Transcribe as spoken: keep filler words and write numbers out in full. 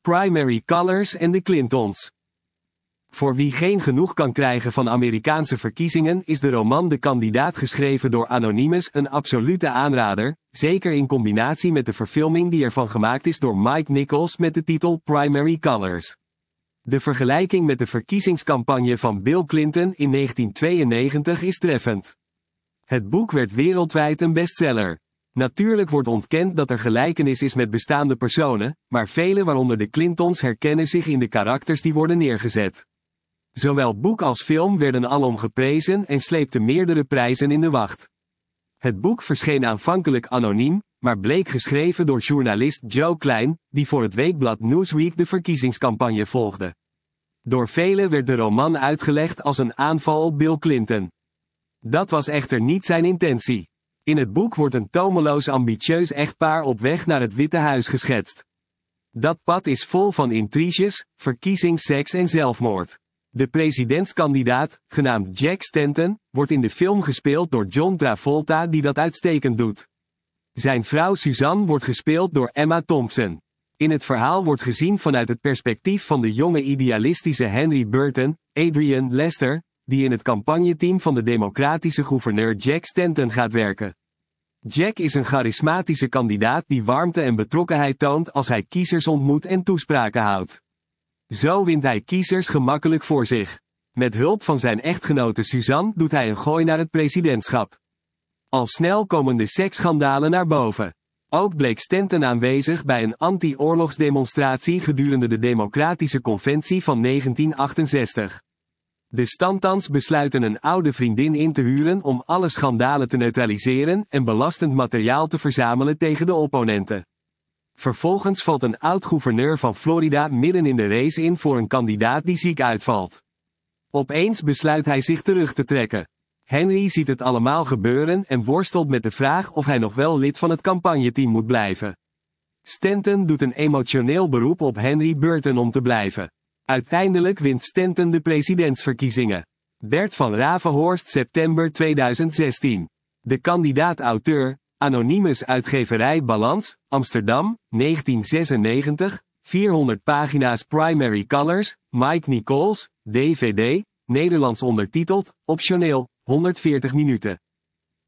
Primary Colors en de Clintons. Voor wie geen genoeg kan krijgen van Amerikaanse verkiezingen is de roman De Kandidaat geschreven door Anonymous een absolute aanrader, zeker in combinatie met de verfilming die ervan gemaakt is door Mike Nichols met de titel Primary Colors. De vergelijking met de verkiezingscampagne van Bill Clinton in negentien tweeënnegentig is treffend. Het boek werd wereldwijd een bestseller. Natuurlijk wordt ontkend dat er gelijkenis is met bestaande personen, maar velen waaronder de Clintons herkennen zich in de karakters die worden neergezet. Zowel boek als film werden alom geprezen en sleepten meerdere prijzen in de wacht. Het boek verscheen aanvankelijk anoniem, maar bleek geschreven door journalist Joe Klein, die voor het weekblad Newsweek de verkiezingscampagne volgde. Door velen werd de roman uitgelegd als een aanval op Bill Clinton. Dat was echter niet zijn intentie. In het boek wordt een tomeloos ambitieus echtpaar op weg naar het Witte Huis geschetst. Dat pad is vol van intriges, verkiezingsseks en zelfmoord. De presidentskandidaat, genaamd Jack Stanton, wordt in de film gespeeld door John Travolta die dat uitstekend doet. Zijn vrouw Suzanne wordt gespeeld door Emma Thompson. In het verhaal wordt gezien vanuit het perspectief van de jonge idealistische Henry Burton, Adrian Lester, die in het campagneteam van de democratische gouverneur Jack Stanton gaat werken. Jack is een charismatische kandidaat die warmte en betrokkenheid toont als hij kiezers ontmoet en toespraken houdt. Zo wint hij kiezers gemakkelijk voor zich. Met hulp van zijn echtgenote Suzanne doet hij een gooi naar het presidentschap. Al snel komen de seksschandalen naar boven. Ook bleek Stanton aanwezig bij een anti-oorlogsdemonstratie gedurende de Democratische Conventie van negentien achtenzestig. De Stantons besluiten een oude vriendin in te huren om alle schandalen te neutraliseren en belastend materiaal te verzamelen tegen de opponenten. Vervolgens valt een oud-gouverneur van Florida midden in de race in voor een kandidaat die ziek uitvalt. Opeens besluit hij zich terug te trekken. Henry ziet het allemaal gebeuren en worstelt met de vraag of hij nog wel lid van het campagneteam moet blijven. Stanton doet een emotioneel beroep op Henry Burton om te blijven. Uiteindelijk wint Stanton de presidentsverkiezingen. Bert van Ravenhorst september tweeduizend zestien. De kandidaat-auteur, Anonymous uitgeverij Balans, Amsterdam, negentien zesennegentig, vierhonderd pagina's Primary Colors, Mike Nichols, D V D, Nederlands ondertiteld, optioneel, honderdveertig minuten.